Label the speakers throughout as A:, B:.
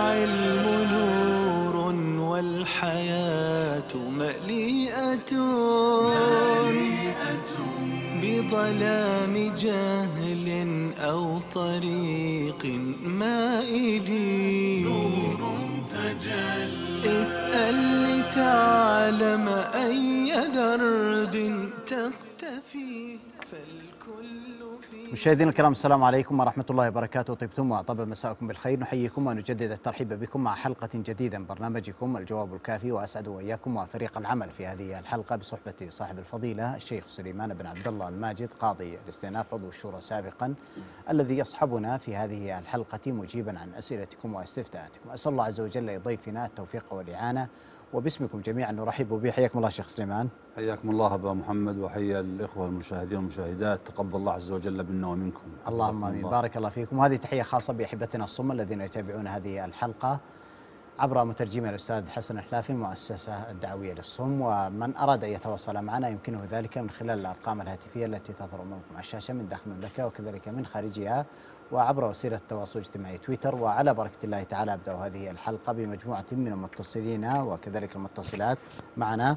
A: العلم نور والحياة مليئة بظلام جهل أو طريق مائل. اسأل لتعلم أي درب تقتفي فالكل في.
B: مشاهدينا الكرام، السلام عليكم ورحمة الله وبركاته. طبتم وطاب مساءكم بالخير. نحييكم ونجدد الترحيب بكم مع حلقة جديدة من برنامجكم الجواب الكافي، وأسعد وإياكم وفريق العمل في هذه الحلقة بصحبة صاحب الفضيلة الشيخ سليمان بن عبد الله الماجد، قاضي الاستئناف عضو الشورى سابقا، الذي يصحبنا في هذه الحلقة مجيبا عن أسئلتكم واستفتاءاتكم. أسأل الله عز وجل لضيفنا التوفيق والإعانة، وباسمكم جميعا نرحب به. حياكم الله شيخ سليمان.
C: حياكم الله أبا محمد، وحيا الإخوة المشاهدين والمشاهدات، تقبل الله عز وجل منا ومنكم.
B: اللهم آمين. بارك الله فيكم. وهذه تحية خاصة بأحبتنا الصم الذين يتابعون هذه الحلقة عبر مترجمة الأستاذ حسن الحلافي، المؤسسة الدعوية للصم. ومن أراد أن يتواصل معنا يمكنه ذلك من خلال الأرقام الهاتفية التي تظهر أمامكم على الشاشة من داخل المملكة وكذلك من خارجها، وعبر وسيلة التواصل الاجتماعي تويتر. وعلى بركة الله تعالى أبدأ هذه الحلقة بمجموعة من المتصلين وكذلك المتصلات معنا.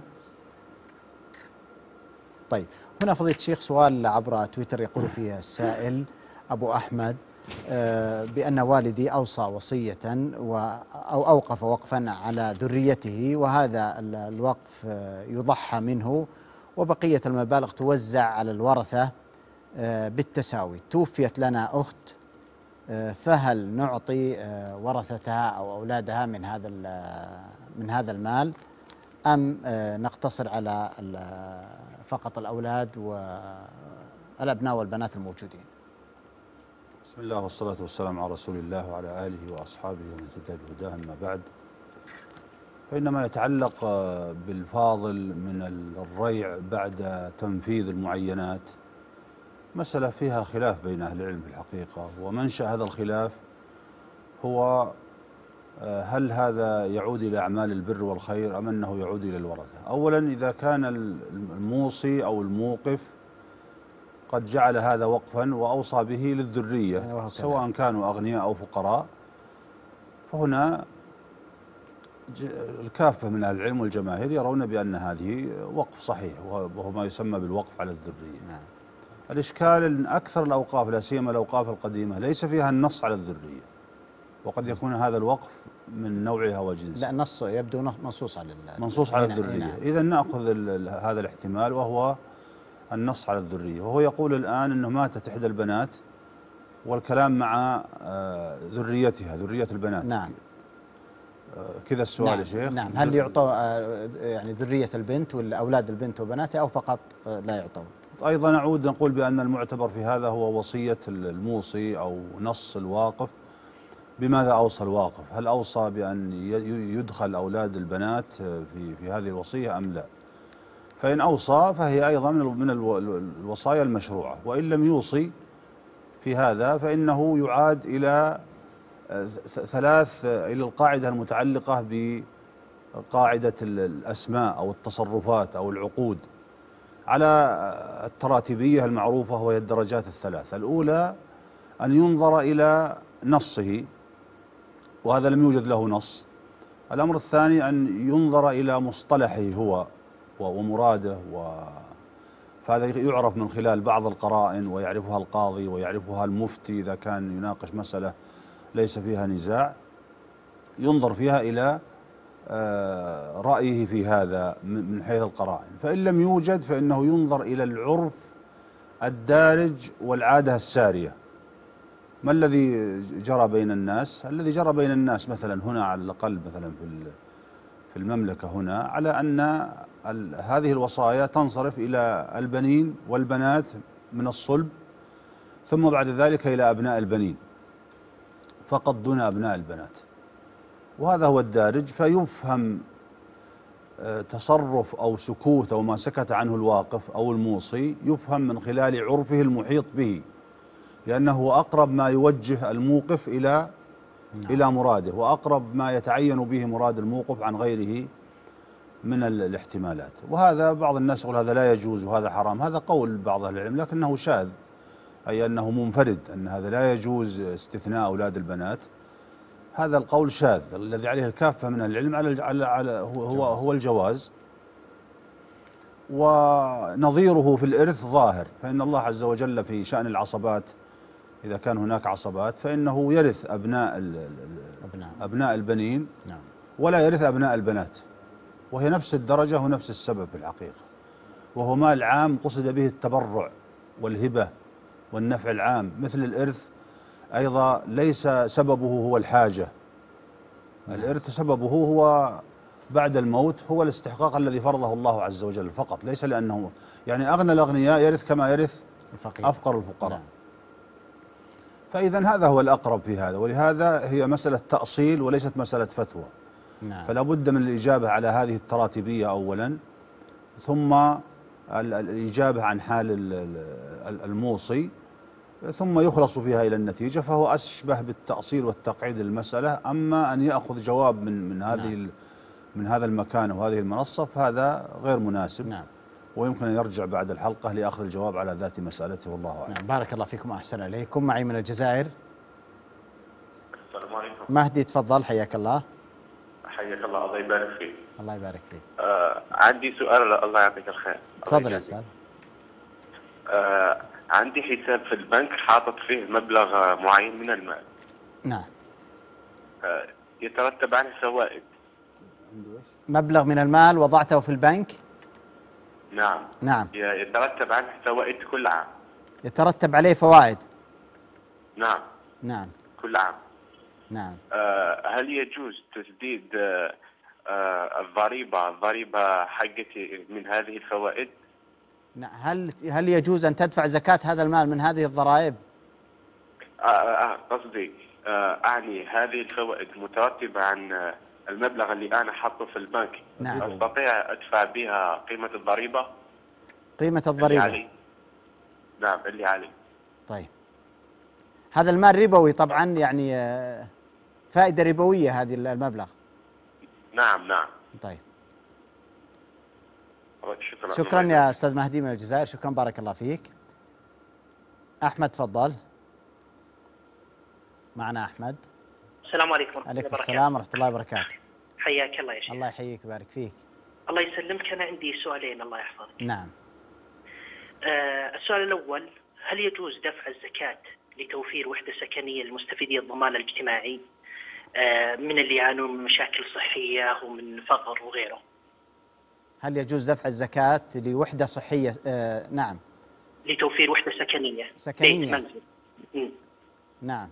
B: طيب، هنا فضيلة الشيخ سؤال عبر تويتر يقول فيه السائل أبو أحمد بأن والدي أوصى وصية أو أوقف وقفا على ذريته، وهذا الوقف يضحى منه وبقية المبالغ توزع على الورثة بالتساوي. توفيت لنا أخت، فهل نعطي ورثتها أو أولادها من هذا المال، أم نقتصر على فقط الأولاد والأبناء والبنات الموجودين؟
C: بسم الله والصلاة والسلام على رسول الله وعلى آله وأصحابه ومن اهتدى بهداه. أما بعد، فإنما يتعلق بالفاضل من الريع بعد تنفيذ المعينات مسألة فيها خلاف بين أهل العلم في الحقيقة، ومنشأ هذا الخلاف هو هل هذا يعود إلى أعمال البر والخير أم أنه يعود إلى الورثة. أولا، إذا كان الموصي أو الموقف قد جعل هذا وقفا وأوصى به للذرية سواء كانوا أغنياء أو فقراء، فهنا الكافة من أهل العلم والجماهير يرون بأن هذه وقف صحيح، وهو ما يسمى بالوقف على الذرية. الإشكال أن أكثر الأوقاف، لا سيما الأوقاف القديمة، ليس فيها النص على الذرية، وقد يكون هذا الوقف من نوعها وجنسها.
B: لا، النص يبدو
C: منصوص على الذرية. إذا نأخذ هذا الاحتمال وهو النص على الذرية، وهو يقول الآن أنه ماتت إحدى البنات والكلام مع ذريتها، ذرية البنات.
B: نعم.
C: كذا السؤال.
B: نعم.
C: يا شيخ،
B: نعم. هل يعطى يعني ذرية البنت ولا أولاد البنت وبناتها، أو فقط لا يعطون؟
C: أيضا نعود نقول بأن المعتبر في هذا هو وصية الموصي أو نص الواقف. بماذا أوصى الواقف؟ هل أوصى بأن يدخل أولاد البنات في هذه الوصية أم لا؟ فإن أوصى فهي أيضا من الوصايا المشروعة، وإن لم يوصي في هذا فإنه يعاد إلى إلى القاعدة المتعلقة بقاعدة الأسماء أو التصرفات أو العقود على التراتبية المعروفة، وهي الدرجات الثلاث. الأولى أن ينظر إلى نصه، وهذا لم يوجد له نص. الأمر الثاني أن ينظر إلى مصطلحه هو ومراده، فهذا يعرف من خلال بعض القرائن، ويعرفها القاضي ويعرفها المفتي إذا كان يناقش مسألة ليس فيها نزاع، ينظر فيها إلى رأيه في هذا من حيث القرائن. فإن لم يوجد فإنه ينظر إلى العرف الدارج والعادة السارية. ما الذي جرى بين الناس؟ الذي جرى بين الناس مثلا هنا على الأقل مثلا في المملكة هنا، على أن هذه الوصايا تنصرف إلى البنين والبنات من الصلب، ثم بعد ذلك إلى أبناء البنين فقط دون أبناء البنات، وهذا هو الدارج. فيفهم تصرف أو سكوت أو ما سكت عنه الواقف أو الموصي يفهم من خلال عرفه المحيط به، لأنه أقرب ما يوجه الموقف إلى مراده، وأقرب ما يتعين به مراد الموقف عن غيره من الاحتمالات. وهذا بعض الناس يقول هذا لا يجوز وهذا حرام، هذا قول بعض أهل العلم لكنه شاذ، أي أنه منفرد، أن هذا لا يجوز استثناء أولاد البنات هذا القول شاذ. الذي عليه الكافة من العلم هو الجواز، ونظيره في الإرث ظاهر. فإن الله عز وجل في شأن العصبات، إذا كان هناك عصبات، فإنه يرث أبناء البنين،
B: نعم،
C: ولا يرث أبناء البنات، وهي نفس الدرجة ونفس السبب في الحقيقة. وهو مال عام قصد به التبرع والهبة والنفع العام. مثل الإرث أيضا ليس سببه هو الحاجة، الإرث سببه هو بعد الموت، هو الاستحقاق الذي فرضه الله عز وجل فقط، ليس لأنه يعني أغنى الأغنياء يرث كما يرث أفقر الفقراء.
B: نعم.
C: فإذا هذا هو الأقرب في هذا، ولهذا هي مسألة تأصيل وليست مسألة فتوى.
B: نعم.
C: فلا بد من الإجابة على هذه التراتبية أولا، ثم الإجابة عن حال الموصي، ثم يخلص فيها إلى النتيجة. فهو أشبه بالتأصيل والتقعيد للمسألة. أما أن يأخذ جواب من هذا المكان وهذه المنصة، فهذا غير مناسب.
B: نعم.
C: ويمكن أن يرجع بعد الحلقة لأخذ الجواب على ذات مسألته، والله أعلم.
B: نعم. بارك الله فيكم وأحسن إليكم. معي من الجزائر
D: السلام عليكم.
B: مهدي، تفضل، حياك الله.
D: حياك الله، الله يبارك فيك.
B: الله يبارك فيك.
D: عندي سؤال، الله يعطيك الخير.
B: تفضل يا أستاذ.
D: عندي حساب في البنك حاطط فيه مبلغ معين من المال.
B: نعم.
D: يترتب عنه فوائد.
B: مبلغ من المال وضعته في البنك.
D: نعم.
B: نعم.
D: يترتب عنه فوائد كل عام.
B: يترتب عليه فوائد.
D: نعم.
B: نعم.
D: كل عام.
B: نعم.
D: هل يجوز تسديد الضريبة حقتي من هذه الفوائد؟
B: نعم. هل يجوز أن تدفع زكاة هذا المال من هذه الضرائب؟
D: قصدي أعني هذه الفوائد مترتبة عن المبلغ اللي أنا حاطه في البنك.
B: نعم.
D: أستطيع أدفع بها قيمة الضريبة؟
B: قيمة الضريبة.
D: اللي علي. نعم، اللي علي.
B: طيب، هذا المال ربوي طبعا، يعني فائدة ربوية هذه المبلغ.
D: نعم.
B: طيب،
D: شكرا.
B: شكرا يا أستاذ مهدي من الجزائر، شكرا، بارك الله فيك. أحمد، تفضل. معنا أحمد.
E: السلام عليكم ورحمة الله
B: عليكم
E: وبركاته.
B: السلام ورحمة الله وبركاته.
E: حياك الله يا شيخ.
B: الله يحييك ويبارك فيك.
E: الله يسلمك. أنا عندي سؤالين، الله يحفظك.
B: نعم.
E: السؤال الأول، هل يجوز دفع الزكاة لتوفير وحدة سكنية لمستفيدي الضمان الاجتماعي من اللي يعانون من مشاكل صحية ومن فقر وغيره؟
B: هل يجوز دفع الزكاة لوحدة صحية؟ نعم.
E: لتوفير وحدة سكنية.
B: سكنية.
E: بيت منزل.
B: نعم.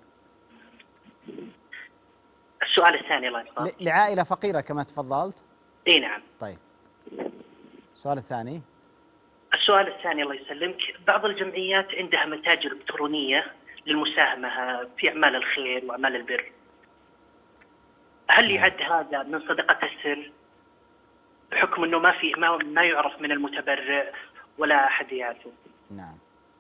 E: السؤال الثاني، الله يحفظك.
B: لعائلة فقيرة كما تفضلت.
E: اي نعم.
B: طيب، السؤال الثاني.
E: السؤال الثاني، الله يسلمك، بعض الجمعيات عندها متاجر إلكترونية للمساهمة في أعمال الخير وأعمال البر. هل يعد هذا من صدقة السر بحكم أنه ما يعرف من المتبرع ولا أحد يعرفه؟
B: نعم.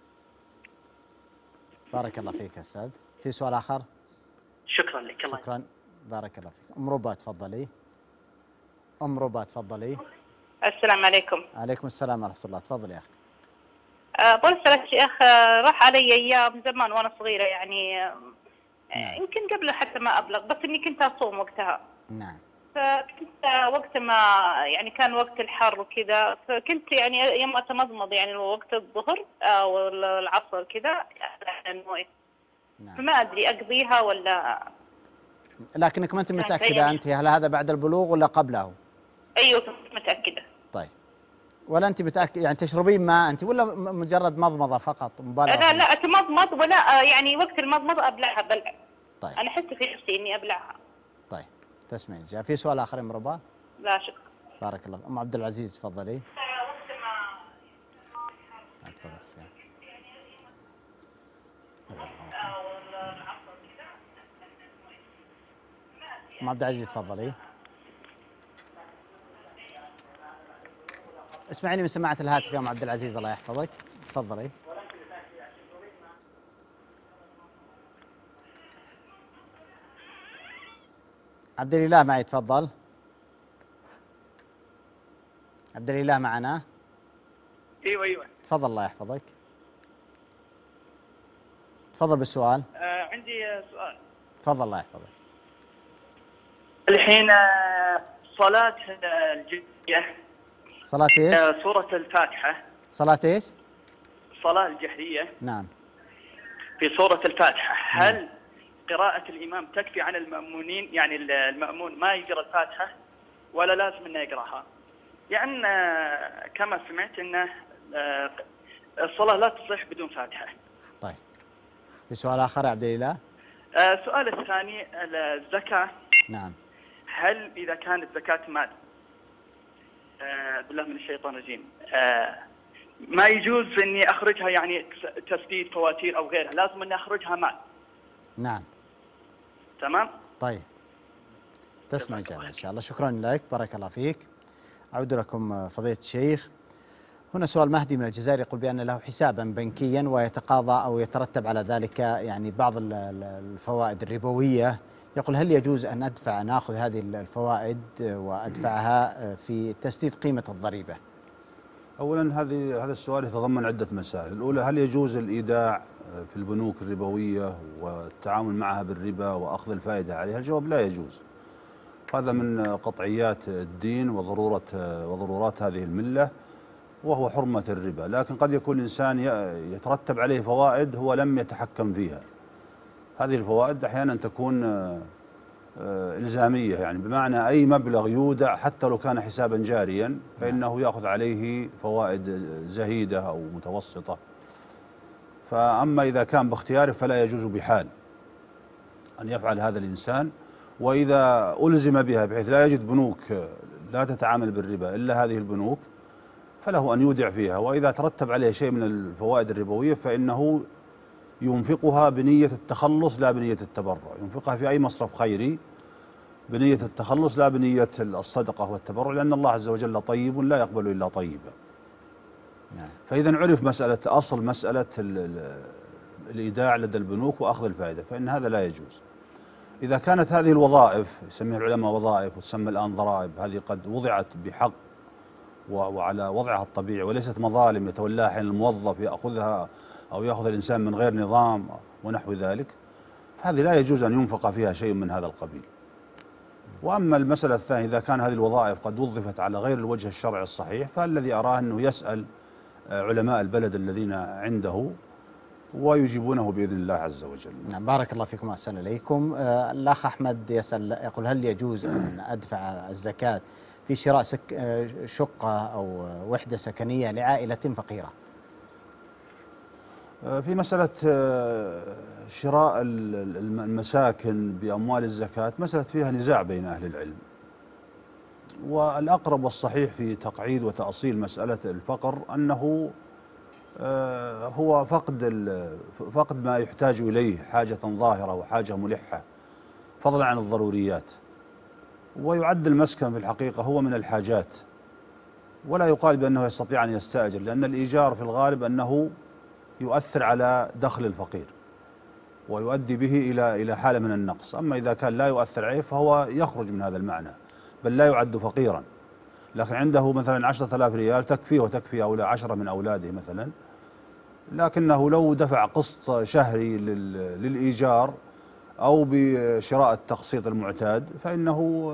B: بارك الله فيك يا أستاذ. في سؤال آخر؟
E: شكرا لك. الله
B: شكرا، بارك الله فيك. أم ربا، تفضلي. أم ربا، تفضلي.
F: السلام عليكم.
B: عليكم السلام ورحمة الله، تفضلي يا أخي.
F: بقول لك شيخ، راح علي أيام زمان وأنا صغيرة، يعني يمكن قبل حتى ما أبلغ، بس إني كنت أصوم وقتها.
B: نعم.
F: فكنت وقت ما يعني كان وقت الحر وكذا، فكنت يعني يوم أتمضمض يعني وقت الظهر أو العصر كذا المويه.
B: نعم.
F: فما أدري أقضيها ولا.
B: لكنك ما أنت متأكدة أنت، هل هذا بعد البلوغ ولا قبله؟
F: أيوة كنت متأكدة.
B: طيب، ولا أنت متأكد يعني تشربين ماء أنت ولا مجرد مضمضة فقط مبالغة؟
F: لا أتمضمض، ولا يعني وقت المضمضة أبلعها بلع.
B: طيب.
F: أنا أحس في نفسي إني أبلعها.
B: طيب، تسمعين. في سؤال آخر يا مربى؟
F: لا شكرا.
B: بارك الله. أم عبد العزيز، تفضلي. أم عبد العزيز، تفضلي. اسمعيني من سماعة الهاتف يا أم عبد العزيز، الله يحفظك. تفضلي. عبد الإله معي، تفضل. عبد الإله معنا؟
G: ايوه.
B: تفضل، الله يحفظك. تفضل بالسؤال.
G: عندي سؤال.
B: تفضل، الله يحفظك.
G: الحين صلاة الجهرية،
B: صلاة ايش؟
G: سورة الفاتحة،
B: صلاة ايش؟
G: صلاة الجهرية
B: نعم.
G: في سورة الفاتحة، هل قراءة الإمام تكفي عن المأمونين؟ يعني المأمون ما يقرأ الفاتحة ولا لازم انه يقرأها؟ يعني كما سمعت انه الصلاة لا تصح بدون فاتحة.
B: طيب، في سؤال آخر يا عبد الإله؟
G: السؤال الثاني، الزكاة.
B: نعم.
G: هل إذا كانت زكاة مال، بالله من الشيطان الرجيم، ما يجوز إني أخرجها يعني تسديد فواتير أو غيرها، لازم إني أخرجها مال؟
B: نعم.
G: تمام.
B: طيب، تسمع إجابة إن شاء الله. شكرا لك، بارك الله فيك. أعود لكم فضيلة الشيخ. هنا سؤال مهدي من الجزائر يقول بأن له حسابا بنكيا ويتقاضى أو يترتب على ذلك يعني بعض الفوائد الربوية. يقول هل يجوز أن نأخذ هذه الفوائد وأدفعها في تسديد قيمة الضريبة؟
C: أولا هذا السؤال يتضمن عدة مسائل. الأولى، هل يجوز الإيداع في البنوك الربوية والتعامل معها بالربا وأخذ الفائدة عليها؟ الجواب لا يجوز. هذا من قطعيات الدين وضرورات هذه الملة، وهو حرمة الربا. لكن قد يكون الإنسان يترتب عليه فوائد هو لم يتحكم فيها. هذه الفوائد أحيانا تكون إلزامية، يعني بمعنى أي مبلغ يودع حتى لو كان حسابا جاريا فإنه يأخذ عليه فوائد زهيدة أو متوسطة. فأما إذا كان باختياره فلا يجوز بحال أن يفعل هذا الإنسان. وإذا ألزم بها بحيث لا يجد بنوك لا تتعامل بالربا إلا هذه البنوك فله أن يودع فيها. وإذا ترتب عليه شيء من الفوائد الربوية فإنه ينفقها بنية التخلص لا بنية التبرع، ينفقها في أي مصرف خيري بنية التخلص لا بنية الصدقة والتبرع، لأن الله عز وجل طيب لا يقبل إلا طيبا. فإذا عرف مسألة الإيداع لدى البنوك وأخذ الفائدة فإن هذا لا يجوز. إذا كانت هذه الوظائف يسميها العلماء وظائف وتسمى الآن ضرائب، هذه قد وضعت بحق وعلى وضعها الطبيعي وليست مظالم يتولاها حين الموظف يأخذها أو يأخذ الإنسان من غير نظام ونحو ذلك، هذه لا يجوز أن ينفق فيها شيء من هذا القبيل. وأما المسألة الثانية، إذا كان هذه الوظائف قد وظفت على غير الوجه الشرعي الصحيح فالذي أراه أنه يسأل علماء البلد الذين عنده ويجيبونه بإذن الله عز وجل.
B: نعم، بارك الله فيكم وأحسن إليكم. الأخ أحمد يسأل يقول هل يجوز أن أدفع الزكاة في شراء شقة أو وحدة سكنية لعائلة فقيرة؟
C: في مسألة شراء المساكن بأموال الزكاة مسألة فيها نزاع بين أهل العلم، والأقرب والصحيح في تقعيد وتأصيل مسألة الفقر أنه هو فقد ما يحتاج إليه حاجة ظاهرة وحاجة ملحة فضلا عن الضروريات. ويعد المسكن في الحقيقة هو من الحاجات، ولا يقال بأنه يستطيع أن يستأجر، لأن الإيجار في الغالب أنه يؤثر على دخل الفقير ويؤدي به إلى حالة من النقص. أما إذا كان لا يؤثر عليه فهو يخرج من هذا المعنى، بل لا يعد فقيرا. لكن عنده مثلا 10,000 ريال تكفيه وتكفي 10 من أولاده مثلا، لكنه لو دفع قسط شهري للإيجار أو بشراء التقسيط المعتاد فإنه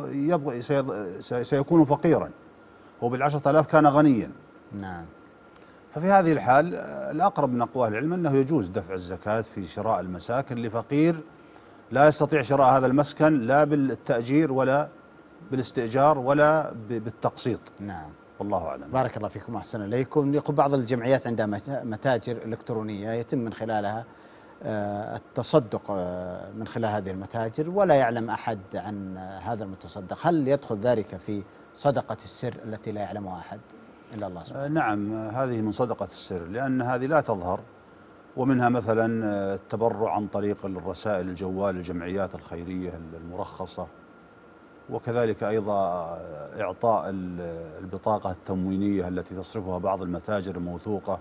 C: سيكون فقيرا، وبال10,000 كان غنيا.
B: نعم.
C: ففي هذه الحال الأقرب من أقوال العلم أنه يجوز دفع الزكاة في شراء المساكن لفقير لا يستطيع شراء هذا المسكن لا بالتأجير ولا بالاستئجار ولا بالتقسيط.
B: نعم،
C: والله أعلم.
B: بارك الله فيكم وأحسن إليكم. يقول بعض الجمعيات عندها متاجر إلكترونية يتم من خلالها التصدق من خلال هذه المتاجر ولا يعلم أحد عن هذا المتصدق، هل يدخل ذلك في صدقة السر التي لا يعلمها أحد إلا الله سبحانه؟
C: نعم، هذه من صدقة السر، لأن هذه لا تظهر. ومنها مثلا التبرع عن طريق الرسائل الجوال الجمعيات الخيرية المرخصة، وكذلك أيضا إعطاء البطاقة التموينية التي تصرفها بعض المتاجر الموثوقة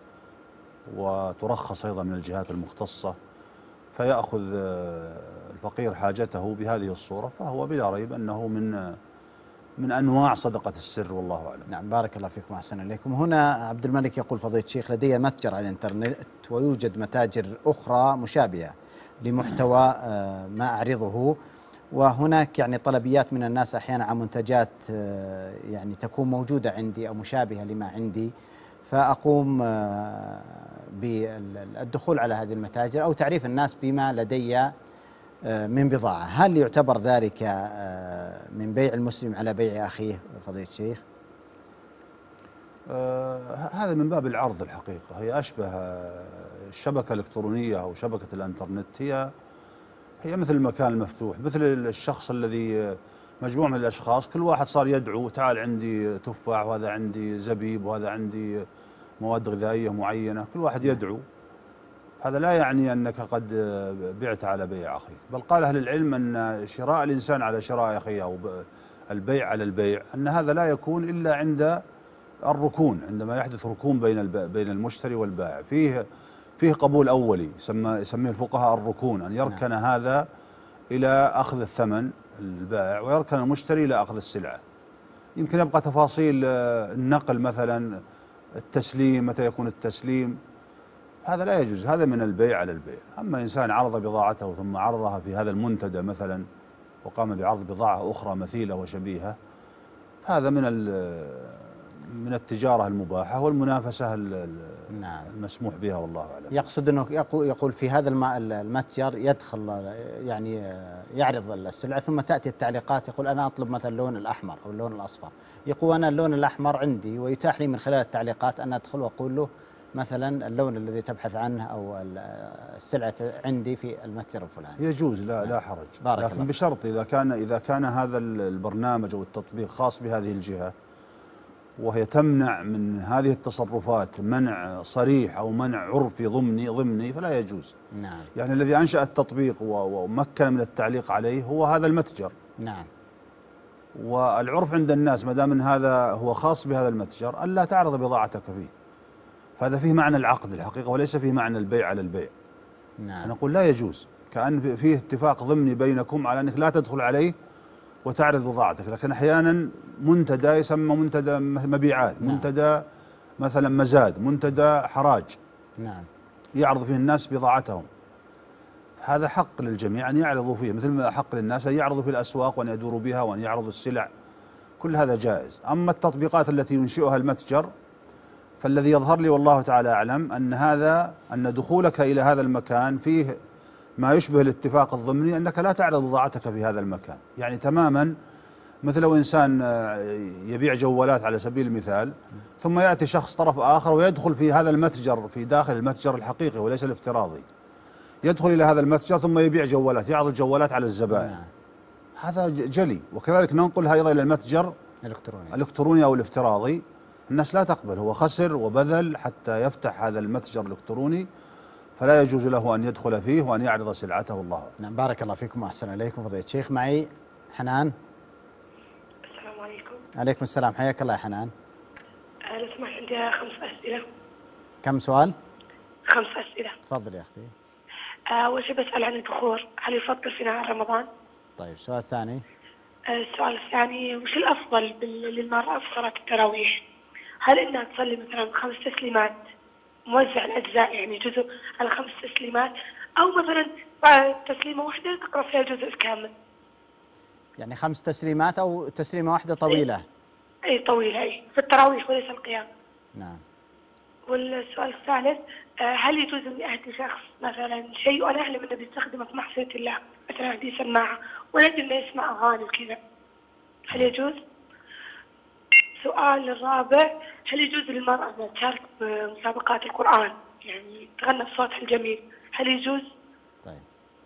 C: وترخص أيضا من الجهات المختصة، فيأخذ الفقير حاجته بهذه الصورة، فهو بلا ريب أنه من أنواع صدقة السر، والله أعلم.
B: نعم، بارك الله فيكم وأحسن إليكم. هنا عبد الملك يقول فضيلة الشيخ لدي متجر على الإنترنت ويوجد متاجر أخرى مشابهة لمحتوى ما أعرضه، وهناك يعني طلبيات من الناس أحيانا عن منتجات يعني تكون موجودة عندي أو مشابهة لما عندي، فأقوم بالدخول على هذه المتاجر أو تعريف الناس بما لدي من بضاعة. هل يعتبر ذلك من بيع المسلم على بيع أخيه فضيلة الشيخ؟
C: هذا من باب العرض الحقيقة، هي أشبه الشبكة الإلكترونية أو شبكة الإنترنت، هي مثل المكان المفتوح، مثل الشخص الذي مجموعة من الأشخاص كل واحد صار يدعو تعال عندي تفاح وهذا عندي زبيب وهذا عندي مواد غذائية معينة، كل واحد يدعو. هذا لا يعني أنك قد بعت على بيع أخيك، بل قال أهل العلم أن شراء الإنسان على شراء أخيه أو البيع على البيع أن هذا لا يكون إلا عند الركون، عندما يحدث ركون بين المشتري والبائع، فيه قبول أولي يسميه الفقهاء الركون، أن يركن هذا إلى أخذ الثمن البائع ويركن المشتري إلى أخذ السلعة. يمكن يبقى تفاصيل النقل مثلا، التسليم متى يكون التسليم، هذا لا يجوز، هذا من البيع على البيع. أما إنسان عرض بضاعته ثم عرضها في هذا المنتدى مثلا وقام بعرض بضاعة أخرى مثيلة وشبيهة، هذا من التجارة المباحة والمنافسة المسموح بها والله أعلم.
B: يقصد أنه يقول في هذا المتجر يدخل يعني يعرض السلعة ثم تأتي التعليقات يقول أنا أطلب مثلا اللون الأحمر أو اللون الأصفر، يقول أنا اللون الأحمر عندي، ويتاح لي من خلال التعليقات أن أدخل وأقول له مثلا اللون الذي تبحث عنه أو السلعة عندي في المتجر الفلاني.
C: يجوز، لا حرج، لكن بشرط إذا كان هذا البرنامج أو التطبيق خاص بهذه الجهة وهي تمنع من هذه التصرفات منع صريح أو منع عرفي ضمني فلا يجوز.
B: نعم.
C: يعني الذي أنشأ التطبيق ومكن من التعليق عليه هو هذا المتجر.
B: نعم.
C: والعرف عند الناس ما دام ان هذا هو خاص بهذا المتجر ألا تعرض بضاعتك فيه، فهذا فيه معنى العقد الحقيقة وليس فيه معنى البيع على البيع.
B: نعم.
C: نقول لا يجوز، كأن فيه اتفاق ضمني بينكم على أنك لا تدخل عليه وتعرض بضاعتك، لكن أحيانا منتدى يسمى منتدى مبيعات،
B: نعم.
C: منتدى مثلا مزاد، منتدى حراج،
B: نعم،
C: يعرض فيه الناس بضاعتهم. هذا حق للجميع أن يعرضوا فيه، مثل ما حق للناس أن يعرضوا في الأسواق وأن يدوروا بها وأن يعرضوا السلع، كل هذا جائز. أما التطبيقات التي ينشئها المتجر فالذي يظهر لي والله تعالى أعلم أن دخولك إلى هذا المكان فيه ما يشبه الاتفاق الضمني أنك لا تعرض بضاعتك في هذا المكان، يعني تماما مثل لو إنسان يبيع جوالات على سبيل المثال ثم يأتي شخص طرف آخر ويدخل في هذا المتجر في داخل المتجر الحقيقي وليس الافتراضي، يدخل إلى هذا المتجر ثم يبيع جوالات، يعرض الجوالات على الزبائن. هذا جلي. وكذلك ننقلها أيضا إلى المتجر الإلكتروني أو الافتراضي، الناس لا تقبل، هو خسر وبذل حتى يفتح هذا المتجر الإلكتروني، فلا يجوز له أن يدخل فيه وأن يعرض سلعته. الله
B: نعم. بارك الله فيكم وأحسن إليكم فضيلة الشيخ. معي حنان.
H: السلام عليكم.
B: عليكم السلام، حياك الله يا حنان.
H: لو سمحت عندي 5 أسئلة.
B: كم سؤال؟
H: 5 أسئلة.
B: تفضل يا أختي.
H: أول شيء بسأل عن البخور، هل يفضل في نهار رمضان؟
B: طيب، السؤال الثاني.
H: السؤال الثاني، وش الأفضل للمرأة في صلاة التراويح؟ هل إنها تصلي مثلا 5 تسليمات موزع الأجزاء، يعني جزء على 5 تسليمات، أو مثلا بعد تسليمة واحدة تقرأ فيها الجزء الكامل؟
B: يعني 5 تسليمات أو تسليمة واحدة طويلة؟
H: أي طويلة، أي في التراويح وليس القيام.
B: نعم.
H: والسؤال الثالث، هل يجوز أن يأتي شخص مثلا شيء وأنا أعلم أنه بيستخدمه في معصية الله، مثلا عندي سماعة ونجد أنه يسمع أغاني وكذا، هل يجوز؟ السؤال الرابع، هل يجوز للمرأة أن تشارك بمسابقات القرآن، يعني تغنى بصوتها الجميل، هل يجوز؟
B: طيب.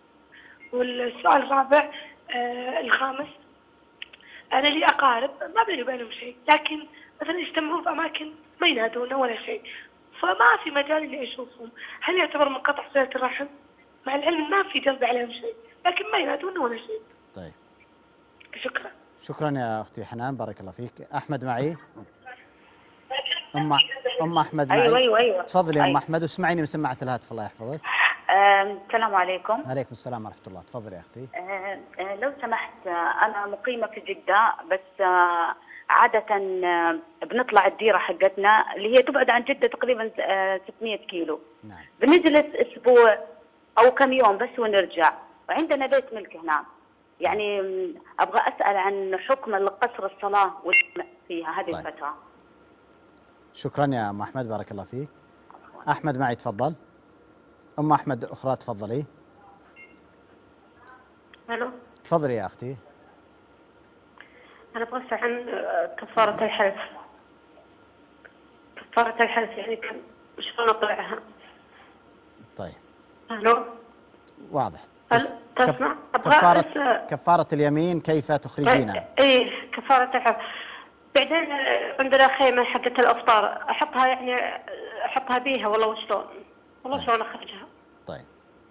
H: والسؤال الرابع الخامس، أنا لي أقارب ما بيني وبينهم شيء، لكن مثلا يجتمعون في أماكن ما ينادون ولا شيء، فما في مجال إني أشوفهم، هل يعتبر من قطع صلة الرحم؟ مع العلم ما في جلب عليهم شيء، لكن ما ينادون ولا شيء.
B: طيب.
H: شكرا.
B: شكرا يا أختي حنان، بارك الله فيك. أحمد معي. أم أحمد معي.
I: أيوة.
B: تفضلي يا أم أحمد، واسمعيني من سماعة الهاتف الله يحفظك.
I: السلام عليكم.
B: عليكم السلام ورحمة الله. تفضلي يا أختي.
I: لو سمحت، أنا مقيمة في جدة، بس عادة بنطلع الديرة حقتنا اللي هي تبعد عن جدة تقريبا 600 كيلو.
B: نعم.
I: بنجلس أسبوع أو كم يوم بس ونرجع، وعندنا بيت ملك هناك. يعني أبغى أسأل عن حكم قصر الصلاة والجمع فيها هذه
B: طيب.
I: الفترة.
B: شكرا يا أم أحمد، بارك الله فيك. أحمد معي تفضل. أم أحمد أخرى تفضلي.
J: الو،
B: تفضلي يا أختي.
J: انا ابغى اسال عن كفارة الحلف. كفارة الحلف يعني كم شلون اطلعها؟
B: طيب
J: الو،
B: واضح.
J: تسمع؟ ابغى
B: كفارة اليمين كيف تخرجينها؟
J: ايه كفارة الحلف. بعدين عندنا خيمة حقت الافطار، احطها يعني احطها بيها ولا وشلون؟ والله شلون اخرجها؟
B: طيب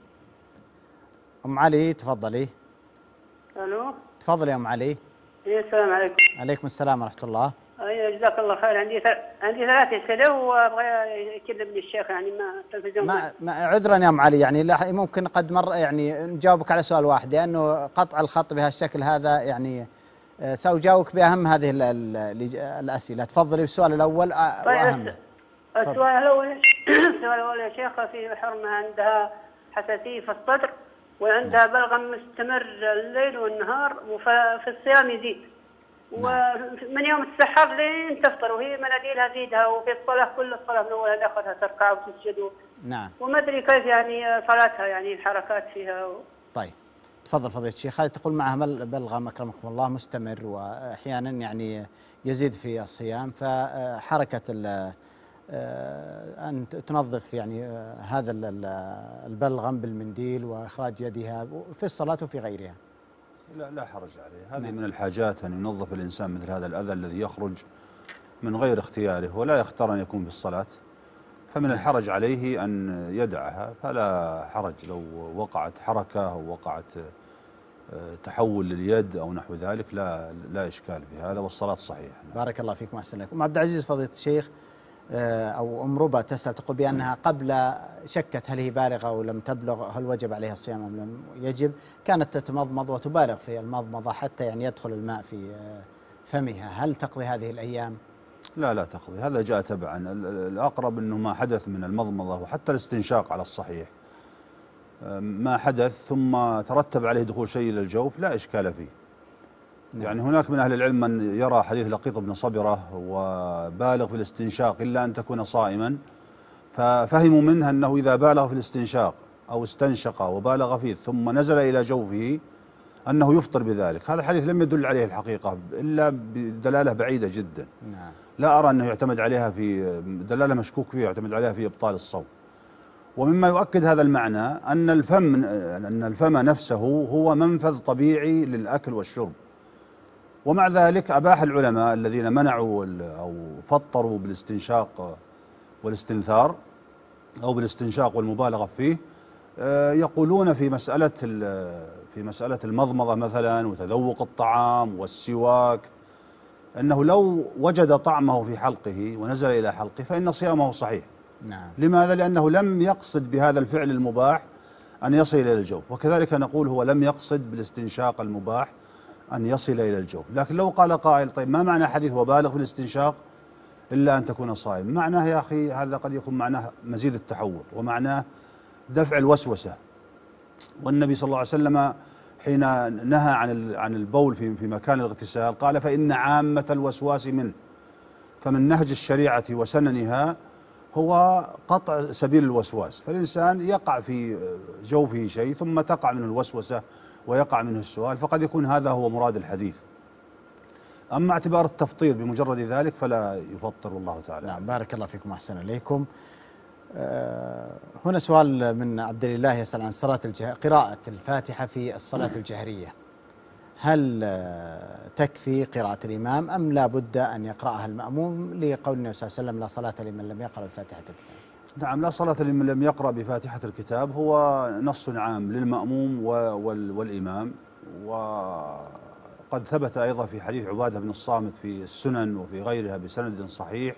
B: أم علي تفضلي.
K: الو،
B: تفضلي يا أم علي.
K: السلام عليكم.
B: عليكم السلام ورحمة الله.
K: جزاك الله خير. عندي 3 أسئلة وابغى يكلمني الشيخ، يعني ما التلفزيون.
B: ما عذرا يا أم علي، يعني ممكن قد مر يعني نجاوبك على سؤال واحد، لأنه قطع الخط بهالشكل هذا يعني سأجاوبك بأهم هذه الأسئلة. تفضلي بالسؤال الأول وأهم.
K: السؤال الأول يا شيخ، في حرمة عندها حساسية في الصدر وعندها بلغم مستمر الليل والنهار، وفي الصيام يزيد، ومن يوم السحر لين تفطر، وهي مناديلها في يدها، وفي الصلاة كل الصلاة من أولها لآخرها تركع وتسجد.
B: نعم.
K: وما أدري كيف يعني صلاتها، يعني الحركات فيها
B: طيب تفضل فضيلة الشيخ. هذه تقول معها بلغم أكرمكم الله مستمر، وأحيانا يعني يزيد في الصيام، فحركة أن تنظف يعني هذا البلغم بالمنديل وإخراج يدها في الصلاة وفي غيرها.
C: لا حرج عليه. هذه من الحاجات أن ينظف الإنسان مثل هذا الأذى الذي يخرج من غير اختياره ولا يختار أن يكون في الصلاة، فمن الحرج عليه أن يدعها، فلا حرج لو وقعت حركة أو وقعت تحول لليد أو نحو ذلك، لا إشكال في هذا، والصلاة صحيحة.
B: بارك الله فيكم وأحسن إليكم. عبد العزيز فضيلة الشيخ، أو أم ربا تسأل تقول بأنها قبل شكت هل هي بالغة أو لم تبلغ، هل وجب عليها الصيام أم لم يجب، كانت تتمضمض وتبالغ في المضمضة حتى يعني يدخل الماء في فمها، هل تقضي هذه الأيام؟
C: لا تقضي، هذا جاء تبعا. الأقرب أنه ما حدث من المضمضة وحتى الاستنشاق على الصحيح ما حدث ثم ترتب عليه دخول شيء إلى الجوف لا إشكال فيه. يعني هناك من أهل العلم من يرى حديث لقيط بن صبرة وبالغ في الاستنشاق إلا أن تكون صائما، ففهموا منها أنه إذا بالغ في الاستنشاق أو استنشق وبالغ فيه ثم نزل إلى جوفه أنه يفطر بذلك. هذا الحديث لم يدل عليه الحقيقة إلا بدلالة بعيدة جدا. لا أرى أنه يعتمد عليها في دلالة مشكوك فيها يعتمد عليها في إبطال الصوم. ومما يؤكد هذا المعنى أن الفم نفسه هو منفذ طبيعي للأكل والشرب، ومع ذلك أباح العلماء الذين منعوا أو فطروا بالاستنشاق والاستنثار أو بالاستنشاق والمبالغة فيه، يقولون في مسألة المضمضة مثلا وتذوق الطعام والسواك أنه لو وجد طعمه في حلقه ونزل إلى حلقه فإن صيامه صحيح.
B: نعم.
C: لماذا؟ لأنه لم يقصد بهذا الفعل المباح أن يصل إلى الجوف، وكذلك نقول هو لم يقصد بالاستنشاق المباح أن يصل إلى الجوف. لكن لو قال قائل طيب ما معنى حديث وبالغ في الاستنشاق إلا أن تكون صائم؟ معناه يا أخي هذا قد يكون معناه مزيد التحور ومعناه دفع الوسوسة. والنبي صلى الله عليه وسلم حين نهى عن البول في مكان الاغتسال قال فإن عامة الوسواس منه، فمن نهج الشريعة وسننها هو قطع سبيل الوسواس، فالإنسان يقع في جوفه شيء ثم تقع منه الوسوسة ويقع منه السؤال، فقد يكون هذا هو مراد الحديث. أما اعتبار التفطير بمجرد ذلك فلا يفطر الله تعالى.
B: نعم. بارك الله فيكم أحسن إليكم. هنا سؤال من عبد الله يسأل عن قراءة الفاتحة في الصلاة الجهرية، هل تكفي قراءة الإمام أم لا بد أن يقرأها المأموم لقول النبي صلى الله عليه وسلم لا صلاة لمن لم يقرأ بفاتحة الكتاب؟
C: نعم، لا صلاة لمن لم يقرأ بفاتحة الكتاب هو نص عام للمأموم والإمام، وقد ثبت أيضا في حديث عبادة بن الصامت في السنن وفي غيرها بسند صحيح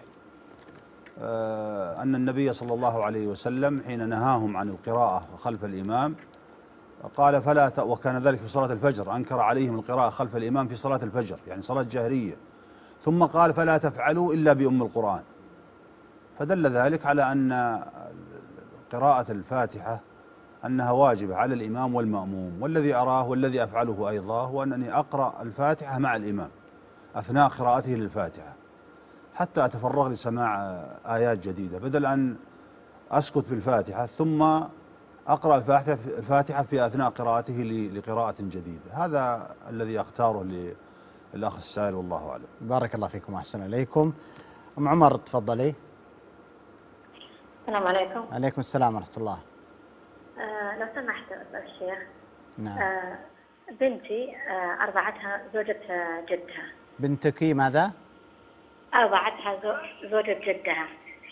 C: أن النبي صلى الله عليه وسلم حين نهاهم عن القراءة خلف الإمام قال وكان ذلك في صلاة الفجر، أنكر عليهم القراءة خلف الإمام في صلاة الفجر يعني صلاة جهرية، ثم قال فلا تفعلوا إلا بأم القرآن، فدل ذلك على أن قراءة الفاتحة أنها واجبة على الإمام والمأموم، والذي أراه والذي أفعله أيضا هو أنني أقرأ الفاتحة مع الإمام أثناء قراءته للفاتحة حتى أتفرغ لسماع آيات جديدة، بدل أن أسكت في الفاتحة ثم أقرأ الفاتحة في أثناء قراءته لقراءة جديدة. هذا الذي أختاره للأخ السائل، والله أعلم.
B: بارك الله فيكم وأحسن إليكم. أم عمر تفضلي.
J: السلام عليكم.
B: عليكم السلام ورحمة الله.
J: لو سمحت الشيخ.
B: نعم.
J: بنتي أرضعتها زوجة جدها.
B: بنتك ماذا؟
J: أرضعتها زوجة جدها.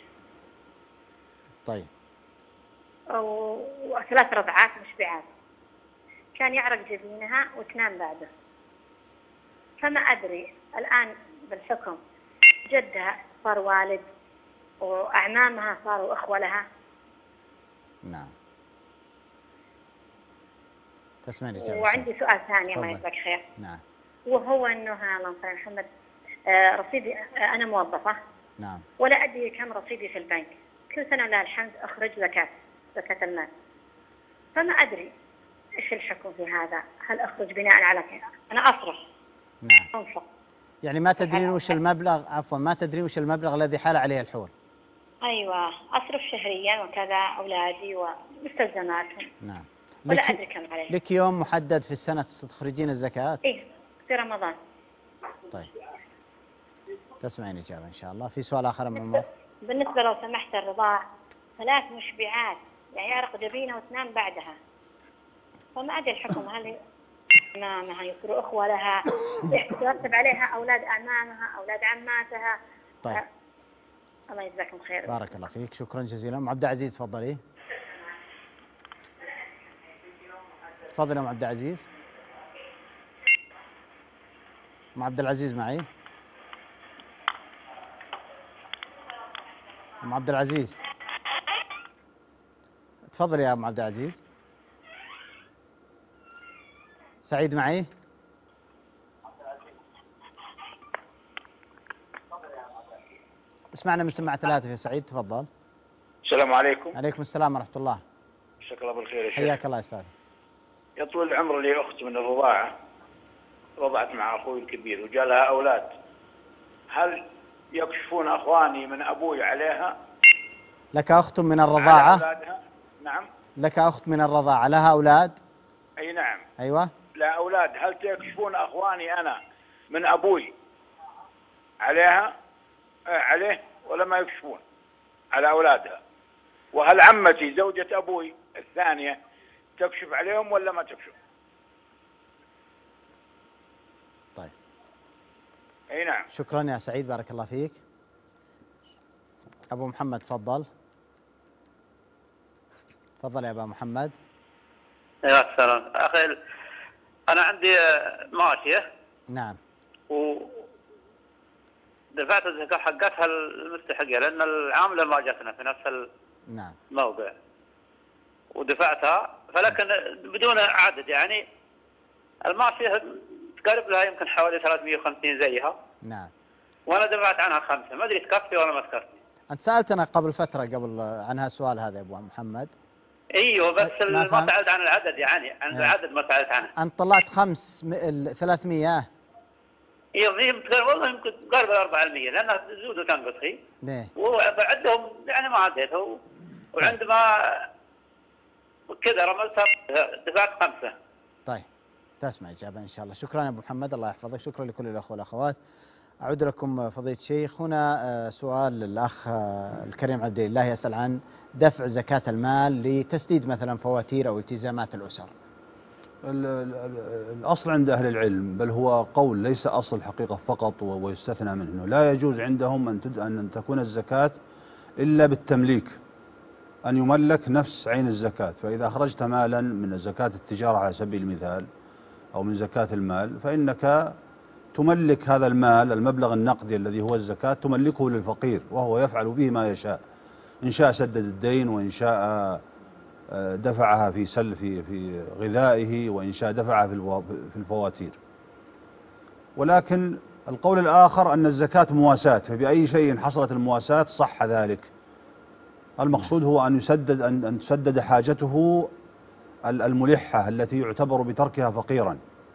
B: طيب.
J: وثلاث رضعات مشبعات. كان يعرق جبينها وتنام بعده. فما أدري الآن بالحكم جدها صار والد وأعمامها صاروا أخوة لها.
B: نعم. تسمعني الإجابة.
J: وعندي سؤال ثاني الله يجزاك خير.
B: نعم.
J: وهو أنه اللهم صل على محمد رصيدي أنا موظفة.
B: نعم.
J: ولا أدري كم رصيدي في البنك. كل سنة لله الحمد أخرج زكاة المال. فما أدري إيش الحكم في هذا؟ هل أخرج بناء على كذا؟ أنا أصرف.
B: نعم.
J: أنفق.
B: يعني ما تدرين وش المبلغ، عفوا ما تدرين وش المبلغ الذي حال عليه الحول.
J: أيوة أصرف شهريا وكذا أولادي ومستلزماتهم.
B: نعم.
J: ولا أدري كم عليه.
B: لك يوم محدد في السنة تخرجين الزكاة؟
J: إيه في رمضان.
B: طيب تسمعين إجابة إن شاء الله. في سؤال آخر أم عمر؟
J: بالنسبة لو سمحت الرضاع 3 مشبعات يعني يعرق جبينها وتنام بعدها، فما أدري الحكم هل أمامها يصيروا أخوة لها يترتب عليها أولاد أعمامها أولاد عماتها.
B: طيب.
J: الله يجزاكم خير.
B: بارك الله فيك، شكرا جزيلا. أم عبد العزيز تفضلي. تفضل يا أم عبد العزيز. أم عبد العزيز معي؟ أم عبد العزيز تفضل يا أم عبد العزيز. سعيد معي؟ اسمعنا من سماعة الهاتف يا سعيد تفضل.
L: السلام عليكم.
B: عليكم السلام ورحمة الله.
L: مساك الله بالخير يا شيخ.
B: حياك الله يا استاذ.
L: يا طول العمر لي أخت من الرضاعة رضعت مع أخوي الكبير وجاء لها أولاد، هل يكشفون أخواني من أبوي عليها؟
B: لك أخت من الرضاعة؟
L: على أولادها؟ نعم.
B: لك أخت من الرضاعة لها أولاد؟
L: أي نعم.
B: أيوة.
L: لا أولاد، هل تكشفون أخواني أنا من أبوي عليها عليه ولا ما يكشفون على أولادها؟ وهل عمتي زوجة أبوي الثانية تكشف عليهم ولا ما تكشف؟
B: طيب.
L: أي نعم.
B: شكرا يا سعيد بارك الله فيك. أبو محمد تفضل. تفضل يا أبا محمد.
M: يا سلام أخي، أنا عندي ماشية.
B: نعم.
M: ودفعت الزكاة حقتها المستحقة لأن العاملة ما جاتنا في نفس
B: نعم.
M: الموضع، ودفعتها فلكن بدون عدد، يعني الماشية تقرب لها يمكن حوالي 350 زيها.
B: نعم.
M: وأنا دفعت عنها 5، ما أدري تكفي ولا ما تكفي.
B: أنت سألتنا قبل فترة عنها السؤال هذا يا أبو محمد.
M: ايوه بس ما سألت عن العدد، يعني عن العدد ما سألت عنه.
B: أنت طلعت 300.
M: ايوه والله يمكن قرب 400 لأنها تزود وتنقص هي.
B: ليه؟
M: وعندهم يعني ما عديتها وعندما كذا رملتها دفعت 5.
B: طيب تسمع إجابة إن شاء الله. شكرا يا أبو محمد الله يحفظك. شكرا لكل الأخوة والأخوات. أعود لكم فضيلة الشيخ. هنا سؤال الأخ الكريم عبد الله يسأل عن دفع زكاة المال لتسديد مثلا فواتير أو التزامات الأسر.
C: الأصل عند أهل العلم، بل هو قول ليس أصل حقيقة فقط ويستثنى منه، لا يجوز عندهم أن تكون الزكاة إلا بالتمليك، أن يملك نفس عين الزكاة. فإذا أخرجت مالا من زكاة التجارة على سبيل المثال أو من زكاة المال فإنك تملك هذا المال، المبلغ النقدي الذي هو الزكاة تملكه للفقير وهو يفعل به ما يشاء، إن شاء سدد الدين وإن شاء دفعها في غذائه وإن شاء دفعها في الفواتير. ولكن القول الآخر أن الزكاة مواساة، فبأي شيء حصلت المواساة صح ذلك. المقصود هو أن تسدد حاجته الملحة التي يعتبر بتركها فقيرا.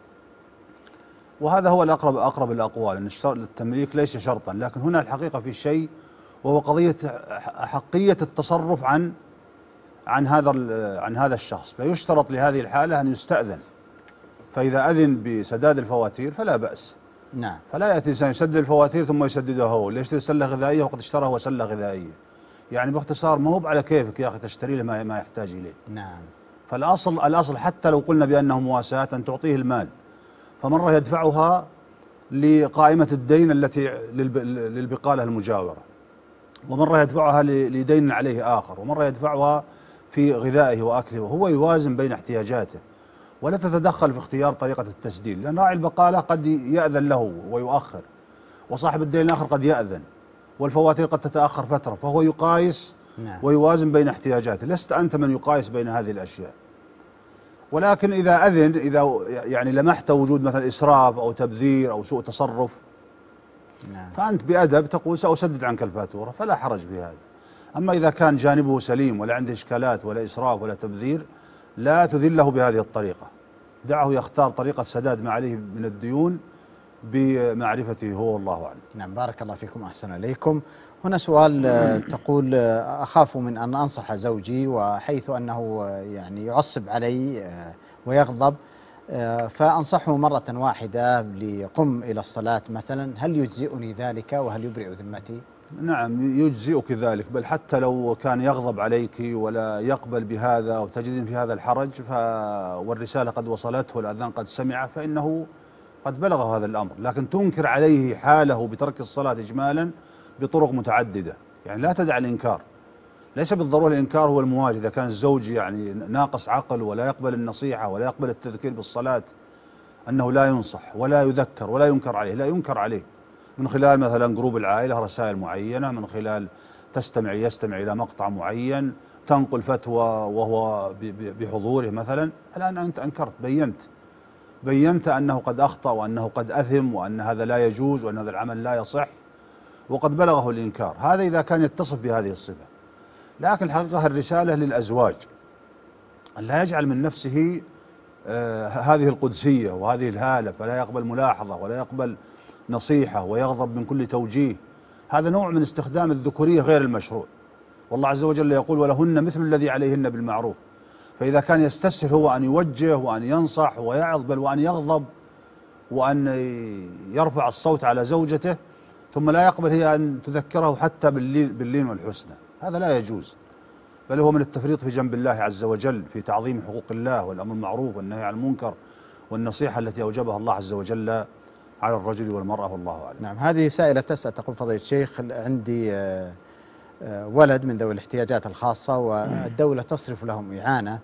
C: وهذا هو أقرب الأقوال، أن التمليك ليس شرطا، لكن هنا الحقيقة في شيء، وهو قضية حقية التصرف عن هذا الشخص. فيشترط لهذه الحالة أن يستأذن، فإذا أذن بسداد الفواتير فلا بأس.
B: نعم.
C: فلا يأتي إنسان يسدد الفواتير ثم يسددها هو، ليشتري سلة غذائية وقد اشترى هو سلة غذائية. يعني باختصار ما هو على كيفك يا أخي تشتري له ما يحتاج إليه.
B: نعم.
C: فالأصل حتى لو قلنا بأنه مواساة أن تعطيه المال، فمرة يدفعها لقائمة الدين التي للبقالة المجاورة، ومرة يدفعها لدين عليه آخر، ومرة يدفعها في غذائه وأكله، وهو يوازن بين احتياجاته، ولا تتدخل في اختيار طريقة التسديد، لأن راعي البقالة قد يأذن له ويؤخر، وصاحب الدين الآخر قد يأذن، والفواتير قد تتأخر فترة، فهو يقايس ويوازن بين احتياجاته. لست أنت من يقايس بين هذه الأشياء. ولكن إذا أذن، إذا يعني لمحت وجود مثلا إسراف أو تبذير أو سوء تصرف، فأنت بأدب تقول سأسدد عنك الفاتورة، فلا حرج في هذا. أما إذا كان جانبه سليم ولا عنده إشكالات ولا إسراف ولا تبذير، لا تذله بهذه الطريقة، دعه يختار طريقة سداد ما عليه من الديون بمعرفته هو، والله أعلم.
B: نعم، بارك الله فيكم، أحسن إليكم. هنا سؤال تقول: أخاف من أن أنصح زوجي، وحيث أنه يعني يعصب علي ويغضب، فأنصحه مرة واحدة لقم إلى الصلاة مثلا، هل يجزئني ذلك وهل يبرئ ذمتي؟
C: نعم يجزئك ذلك، بل حتى لو كان يغضب عليك ولا يقبل بهذا وتجدين في هذا الحرج، والرسالة قد وصلته والأذان قد سمع، فإنه قد بلغه هذا الأمر، لكن تنكر عليه حاله بترك الصلاة إجمالا بطرق متعددة. يعني لا تدع الإنكار، ليس بالضرورة الإنكار هو المواجهة. إذا كان الزوج يعني ناقص عقل ولا يقبل النصيحة ولا يقبل التذكير بالصلاة، أنه لا ينصح ولا يذكر ولا ينكر عليه، لا ينكر عليه من خلال مثلا جروب العائلة، رسائل معينة، من خلال يستمع إلى مقطع معين، تنقل فتوى وهو بحضوره مثلا. الآن أنت أنكرت، بينت أنه قد أخطأ وأنه قد أثم وأن هذا لا يجوز وأن هذا العمل لا يصح، وقد بلغه الإنكار. هذا إذا كان يتصف بهذه الصفة. لكن الحقيقة الرسالة للأزواج أن لا يجعل من نفسه هذه القدسية وهذه الهالة، فلا يقبل ملاحظة ولا يقبل نصيحة ويغضب من كل توجيه. هذا نوع من استخدام الذكورية غير المشروع، والله عز وجل يقول: ولهن مثل الذي عليهن بالمعروف. فإذا كان يستسهل هو أن يوجه وأن ينصح ويعظ، بل وأن يغضب وأن يرفع الصوت على زوجته، ثم لا يقبل هي أن تذكره حتى باللين والحسنى، هذا لا يجوز، بل هو من التفريط في جنب الله عز وجل في تعظيم حقوق الله والأمر بالمعروف والنهي عن المنكر والنصيحة التي أوجبها الله عز وجل على الرجل والمرأة، والله أعلم.
B: نعم، هذه سائلة تسأل تقول: فضيلة الشيخ، عندي ولد من ذوي الاحتياجات الخاصة والدولة تصرف لهم إعانة،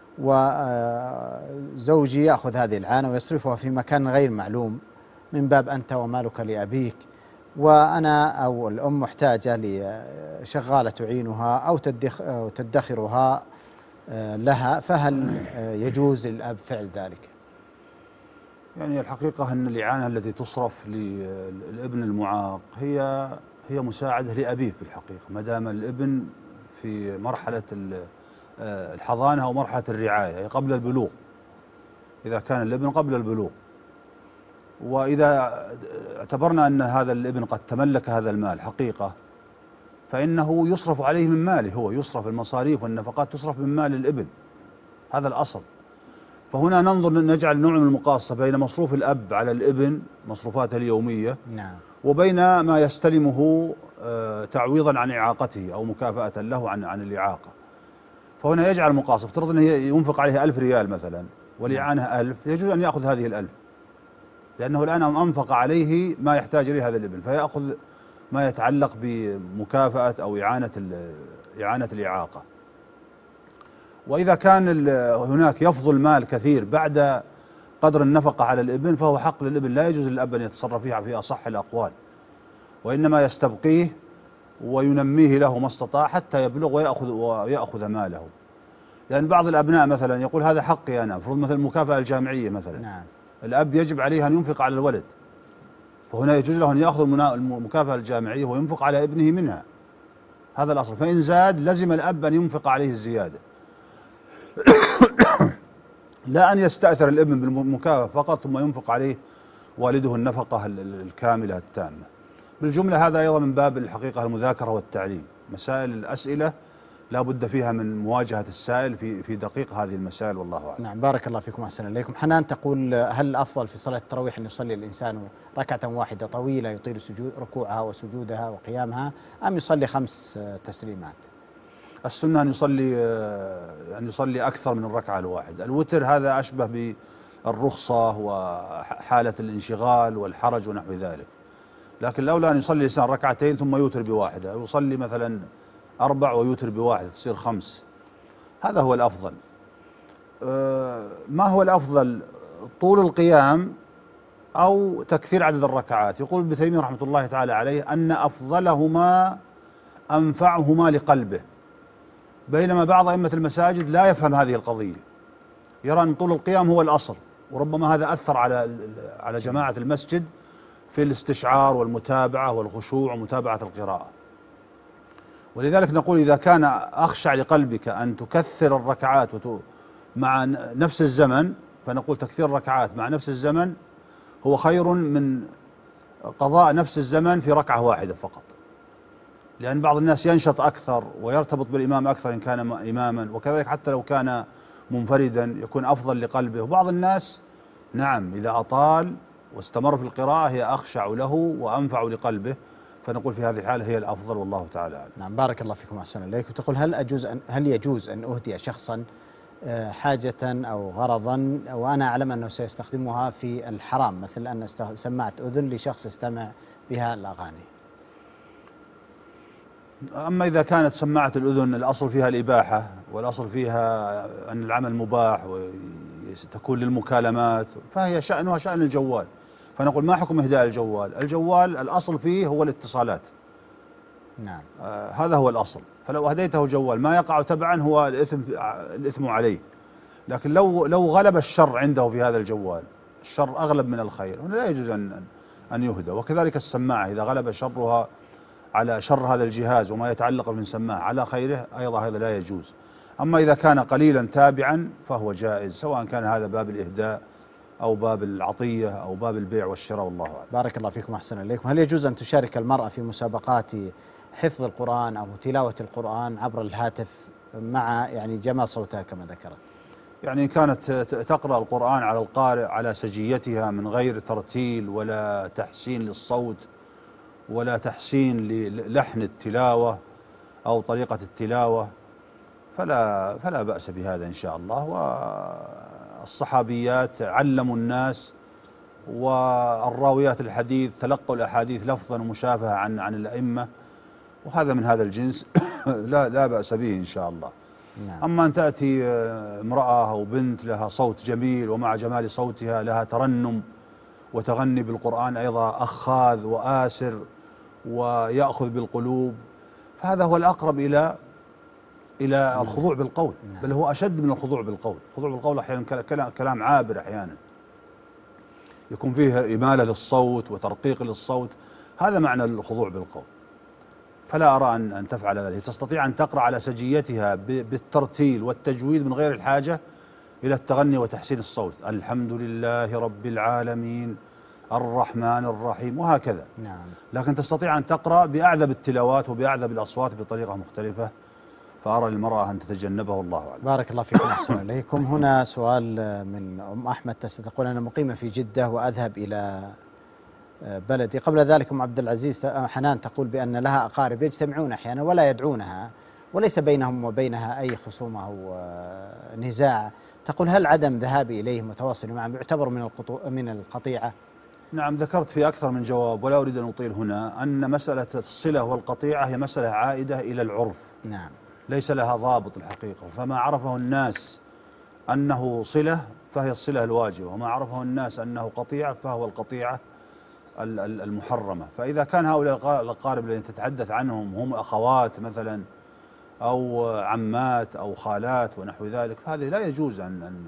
B: وزوجي يأخذ هذه الإعانة ويصرفها في مكان غير معلوم من باب أنت ومالك لأبيك، وأنا أو الأم محتاجة لشغالة تعينها أو تدخرها لها، فهل يجوز للأب فعل ذلك؟
C: يعني الحقيقة أن الإعانة التي تصرف للابن المعاق هي مساعدة لأبيه في الحقيقة، ما دام الابن في مرحلة الحضانة أو مرحلة الرعاية، يعني قبل البلوغ، إذا كان الابن قبل البلوغ. وإذا اعتبرنا أن هذا الابن قد تملك هذا المال حقيقة، فإنه يصرف عليه من ماله، هو يصرف المصاريف والنفقات تصرف من مال الابن، هذا الأصل. فهنا ننظر نجعل نوع من المقاصة بين مصروف الأب على الابن مصروفاته اليومية، وبين ما يستلمه تعويضا عن إعاقته أو مكافأة له عن الإعاقة. فهنا يجعل مقاصة، افترض أنه ينفق عليه 1000 ريال مثلا والإعانة 1000، يجوز أن يأخذ هذه 1000، لأنه الآن أنفق عليه ما يحتاج إليه هذا الابن، فيأخذ ما يتعلق بمكافأة أو إعانة الإعاقة. وإذا كان هناك يفضل مال كثير بعد قدر النفقة على الابن، فهو حق للابن، لا يجوز للأب أن يتصرف فيها في أصح الأقوال، وإنما يستبقيه وينميه له ما استطاع حتى يبلغ ويأخذ ماله. لأن بعض الأبناء مثلا يقول: هذا حقي أنا، فرض مثل المكافأة الجامعية مثلا، الأب يجب عليه أن ينفق على الولد، فهنا يجوز له أن يأخذ المكافأة الجامعية وينفق على ابنه منها، هذا الأصل. فإن زاد لزم الأب أن ينفق عليه الزيادة. لا أن يستأثر الابن بالمكافأة فقط ثم ينفق عليه والده النفقة الكاملة التامة. بالجملة هذا أيضا من باب الحقيقة المذاكرة والتعليم. مسائل الأسئلة لا بد فيها من مواجهة السائل في دقيق هذه المسائل، والله أعلم.
B: نعم، بارك الله فيكم وأحسن إليكم. حنان تقول: هل الأفضل في صلاة التراويح أن يصلي الإنسان ركعة واحدة طويلة يطيل ركوعها وسجودها وقيامها، أم يصلي 5 تسليمات؟
C: السنة أن يصلي أكثر من الركعة الواحدة. الوتر هذا أشبه بالرخصة وحالة الانشغال والحرج ونحو ذلك، لكن لولا أن يصلي الإنسان ركعتين ثم يوتر بواحدة، يصلي مثلا 4 ويوتر بواحدة تصير 5، هذا هو الأفضل. ما هو الأفضل، طول القيام أو تكثير عدد الركعات؟ يقول ابن تيمية رحمة الله تعالى عليه أن أفضلهما أنفعهما لقلبه، بينما بعض أئمة المساجد لا يفهم هذه القضية، يرى أن طول القيام هو الأصل، وربما هذا أثر على جماعة المسجد في الاستشعار والمتابعة والخشوع ومتابعة القراءة. ولذلك نقول إذا كان أخشع لقلبك أن تكثر الركعات مع نفس الزمن، فنقول تكثير الركعات مع نفس الزمن هو خير من قضاء نفس الزمن في ركعة واحدة فقط، لأن بعض الناس ينشط أكثر ويرتبط بالإمام أكثر إن كان إماما، وكذلك حتى لو كان منفردا يكون أفضل لقلبه. وبعض الناس نعم إذا أطال واستمر في القراءة هي أخشع له وأنفع لقلبه، فنقول في هذه الحالة هي الأفضل، والله تعالى أعلم.
B: نعم، بارك الله فيكم وأحسن إليكم. تقول: هل يجوز أن أهدي شخصا حاجة أو غرضا وأنا أعلم أنه سيستخدمها في الحرام، مثل أن سماعة أذن لشخص استمع بها الأغاني؟
C: أما إذا كانت سماعة الأذن الأصل فيها الإباحة، والأصل فيها أن العمل مباح وتكون للمكالمات، فهي شأنها شأن الجوال، فنقول ما حكم إهداء الجوال؟ الجوال الأصل فيه هو الاتصالات.
B: نعم.
C: هذا هو الأصل، فلو أهديته جوال ما يقع تبعا هو الإثم عليه، لكن لو غلب الشر عنده في هذا الجوال، الشر أغلب من الخير، هنا لا يجوز أن يهدى. وكذلك السماعة إذا غلب شرها على شر هذا الجهاز وما يتعلق من سماعة على خيره أيضا هذا لا يجوز. أما إذا كان قليلا تابعا فهو جائز، سواء كان هذا باب الإهداء أو باب العطية أو باب البيع والشراء، والله أعلم.
B: بارك الله فيكم وأحسن إليكم. هل يجوز أن تشارك المرأة في مسابقات حفظ القرآن أو تلاوة القرآن عبر الهاتف مع جمال صوتها كما ذكرت؟
C: يعني كانت تقرأ القرآن على القارئ على سجيتها من غير ترتيل ولا تحسين للصوت ولا تحسين للحن التلاوة أو طريقة التلاوة، فلا بأس بهذا إن شاء الله. والصحابيات علموا الناس، والراويات الحديث تلقوا الأحاديث لفظا ومشافهة عن الأئمة، وهذا من هذا الجنس لا بأس به إن شاء الله.
B: نعم.
C: أما أن تأتي امرأة أو بنت لها صوت جميل ومع جمال صوتها لها ترنم وتغني بالقرآن أيضا أخاذ وآسر ويأخذ بالقلوب، فهذا هو الأقرب إلى الخضوع بالقول، بل هو أشد من الخضوع بالقول. الخضوع بالقول أحيانا كلام عابر، أحيانا يكون فيه إمالة للصوت وترقيق للصوت، هذا معنى الخضوع بالقول. فلا أرى أن تفعل ذلك. تستطيع أن تقرأ على سجيتها بالترتيل والتجويد من غير الحاجة إلى التغني وتحسين الصوت، الحمد لله رب العالمين الرحمن الرحيم وهكذا.
B: نعم.
C: لكن تستطيع أن تقرأ بأعذب التلاوات وبأعذب الأصوات بطريقة مختلفة، فأرى للمرأة أن تتجنبه، والله أعلم.
B: بارك الله فيكم أحسن إليكم. هنا سؤال من أم أحمد تقول: أنا مقيمة في جدة وأذهب إلى بلدي. قبل ذلك أم عبد العزيز حنان تقول بأن لها أقارب يجتمعون أحيانا ولا يدعونها وليس بينهم وبينها أي خصومة أو نزاع، تقول: هل عدم ذهابي إليهم وتواصلي معهم يعتبر من القطيعة؟
C: نعم، ذكرت في أكثر من جواب ولا أريد أن أطيل هنا أن مسألة الصلة والقطيعة هي مسألة عائدة إلى العرف.
B: نعم.
C: ليس لها ضابط الحقيقة، فما عرفه الناس أنه صلة فهي الصلة الواجبة، وما عرفه الناس أنه قطيعة فهو القطيعة المحرمة. فإذا كان هؤلاء الأقارب الذين تتحدث عنهم هم أخوات مثلا أو عمات أو خالات ونحو ذلك، فهذه لا يجوز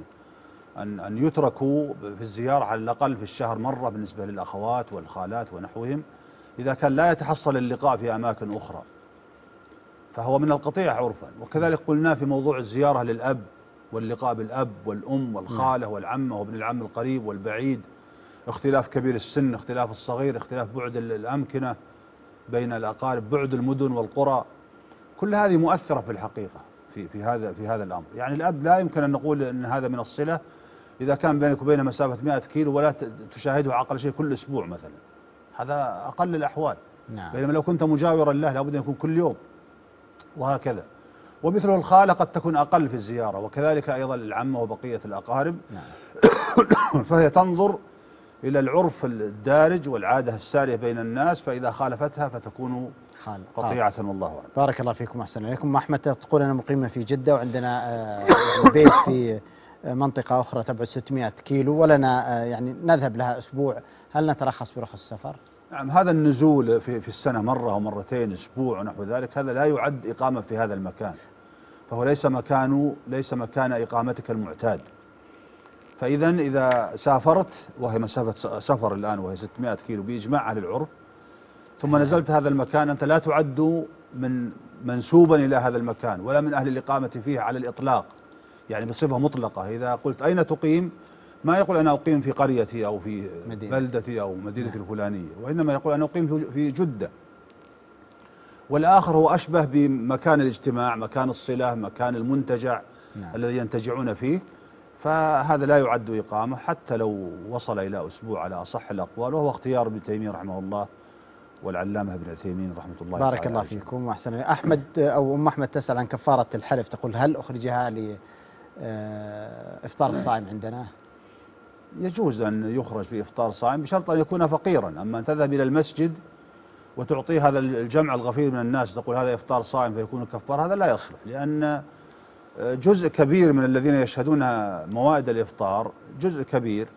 C: أن يتركوا في الزيارة على الأقل في الشهر مرة بالنسبة للأخوات والخالات ونحوهم، إذا كان لا يتحصل اللقاء في أماكن أخرى فهو من القطيعة عرفا. وكذلك قلنا في موضوع الزيارة للأب واللقاء بالأب والأم والخالة والعمة وابن العم القريب والبعيد، اختلاف كبير السن، اختلاف الصغير، اختلاف بعد الأمكنة بين الأقارب، بعد المدن والقرى، كل هذه مؤثرة في الحقيقة في هذا الأمر. يعني الأب لا يمكن أن نقول أن هذا من الصلة إذا كان بينك وبينه مسافة 100 كيلو ولا تشاهده على أقل شيء كل أسبوع مثلا، هذا أقل الأحوال.
B: نعم.
C: بينما لو كنت مجاورا له لابد أن يكون كل يوم، وهكذا. ومثله الخالة قد تكون أقل في الزيارة، وكذلك أيضا العمة وبقية الأقارب. نعم. فهي تنظر إلى العرف الدارج والعادة السارية بين الناس، فإذا خالفتها فتكون قطيعة. والله أعلم.
B: بارك الله فيكم وأحسن إليكم. أحمد تقول أنا مقيمة في جدة وعندنا يعني بيت في منطقة أخرى تبعد 600 كيلو ولنا يعني نذهب لها أسبوع، هل نترخص برخص السفر؟
C: نعم، هذا النزول في السنة مرة أو مرتين، أسبوع ونحو ذلك، هذا لا يعد إقامة في هذا المكان، فهو ليس مكان إقامتك المعتاد. فإذا إذا سافرت وهي مسافة سفر الآن وهي 600 كيلو بإجماع أهل العرف، ثم نزلت هذا المكان، أنت لا تعد من منسوبا إلى هذا المكان ولا من أهل الإقامة فيه على الإطلاق، يعني بصفة مطلقة. إذا قلت أين تقيم، ما يقول أنا أقيم في قريتي أو في بلدتي أو مدينتي الفلانية، وإنما يقول أنا أقيم في جدة. والآخر هو أشبه بمكان الاجتماع، مكان الصلة، مكان المنتجع الذي ينتجعون فيه، فهذا لا يعد إقامة حتى لو وصل إلى أسبوع على أصح الأقوال، وهو اختيار ابن تيمية رحمه الله والعلامة ابن عثيمين رحمة الله.
B: بارك الله فيكم وأحسن. أحمد أو أم أحمد تسأل عن كفارة الحلف، تقول هل أخرجها لإفطار الصائم عندنا؟
C: يجوز أن يخرج في إفطار صائم بشرط أن يكون فقيرا. أما أن تذهب إلى المسجد وتعطيه هذا الجمع الغفير من الناس تقول هذا إفطار صائم فيكون كفار، هذا لا يصلح، لأن جزء كبير من الذين يشهدون موائد الإفطار، جزء كبير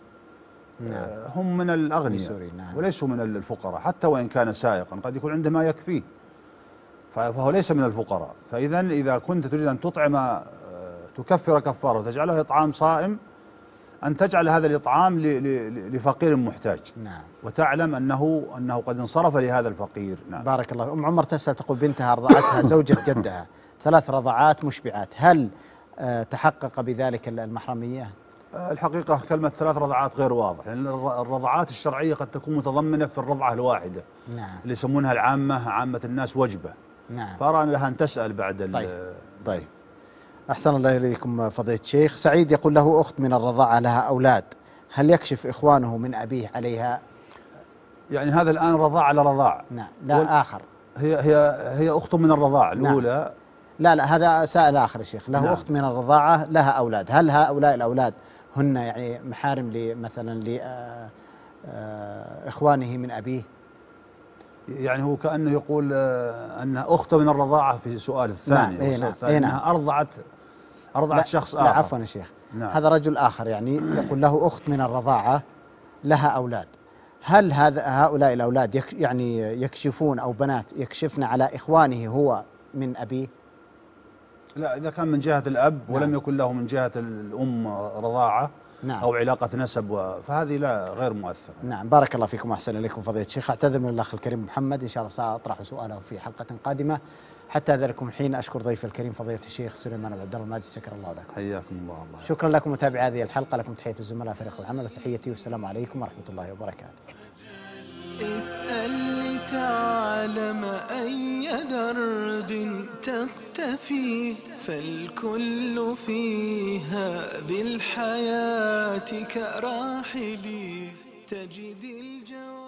C: هم من الأغنياء وليسوا من الفقراء، حتى وإن كان سائقا قد يكون عنده ما يكفيه، فهو ليس من الفقراء. إذا كنت تريد أن تطعم تكفر كفارة وتجعله إطعام صائم، أن تجعل هذا الإطعام لفقير محتاج.
B: نعم.
C: وتعلم أنه قد انصرف لهذا الفقير. نعم.
B: بارك الله. أم عمر تسأل تقول بنتها رضعتها زوجة جدها 3 رضعات مشبعات، هل تحقق بذلك المحرمية؟
C: الحقيقة كلمة 3 رضعات غير واضح، لأن الرضعات الشرعية قد تكون متضمنة في الرضعة الواحدة.
B: نعم.
C: اللي يسمونها عامة الناس وجبة.
B: نعم.
C: فأرى أن لها أن تسأل بعد.
B: طيب. أحسن الله إليكم فضيلة الشيخ. سعيد يقول له أخت من الرضاعة لها أولاد، هل يكشف إخوانه من أبيه عليها؟
C: يعني هذا الآن رضاع على رضاع.
B: نعم. لا آخر.
C: هي أخت من الرضاعة الأولى.
B: نعم. لا هذا سائل آخر يا شيخ، له
C: نعم.
B: أخت من الرضاعة لها أولاد، هل هؤلاء الأولاد هن يعني محارم مثلا لإخوانه من أبيه؟
C: يعني هو كأنه يقول أن أخت من الرضاعة في السؤال الثاني.
B: نعم.
C: أنها أرضعت شخص آخر.
B: لا عفوا يا شيخ.
C: نعم.
B: هذا رجل آخر يعني يقول له أخت من الرضاعة لها أولاد، هل هؤلاء الأولاد يعني يكشفون أو بنات يكشفن على إخوانه هو من أبيه؟
C: لا، إذا كان من جهة الأب ولم يكن له من جهة الأم رضاعة أو علاقة نسب فهذه لا غير مؤثرة.
B: نعم. بارك الله فيكم وأحسن إليكم فضيلة الشيخ. أعتذر من الأخ الكريم محمد، إن شاء الله سأطرح سؤاله في حلقة قادمة. حتى ذلكم الحين أشكر ضيف الكريم فضيلة الشيخ سليمان بن عبد الله الماجد، شكر الله لكم.
C: حياكم الله.
B: شكرا لكم متابعي هذه الحلقة، لكم تحية الزملاء فريق العمل، وتحيتي والسلام عليكم ورحمة الله وبركاته.
A: اسأل لتعلم أي درب تقتفي، فالكل فيها بالحياة كراحلي تجد الجواب.